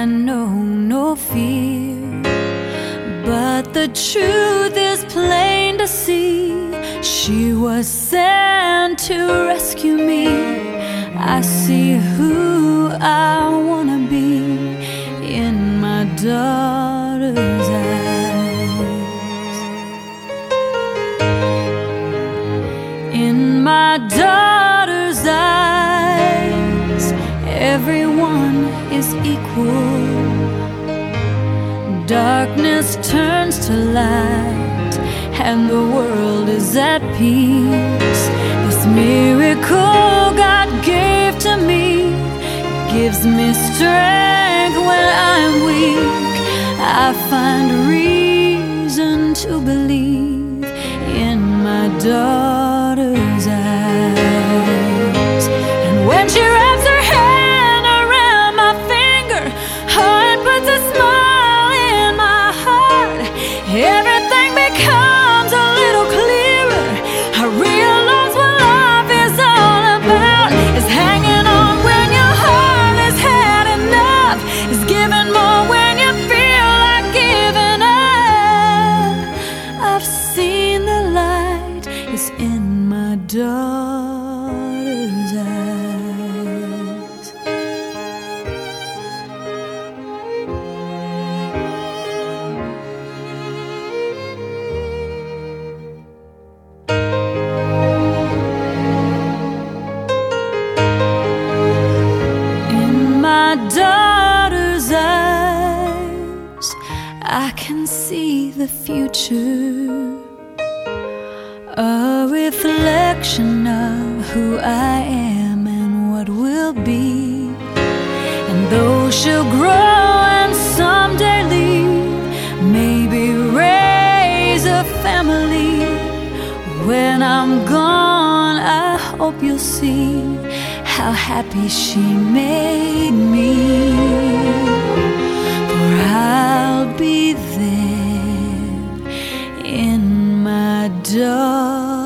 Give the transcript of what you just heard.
I know no fear. But the truth is plain to see. She was sent to rescue me. I see who I wanna be in my daughter's eyes. In my daughter's eyes, everyone is equal. Darkness turns to light, and the world is at peace. This miracle God gave to me gives me strength when I'm weak. I find reason to believe in my daughter's eyes. And when she wraps her hand around my finger, and puts a smile in my heart, everything becomes a little clearer. I realize what life is all about. Is hanging on when your heart has had enough. Is giving more when you feel like giving up. I've seen the light is in my daughter's eyes. My daughter's eyes, I can see the future, a reflection of who I am and what will be. And though she'll grow and someday leave, maybe raise a family, when I'm gone I hope you'll see how happy she made me. For I'll be there in my daughter's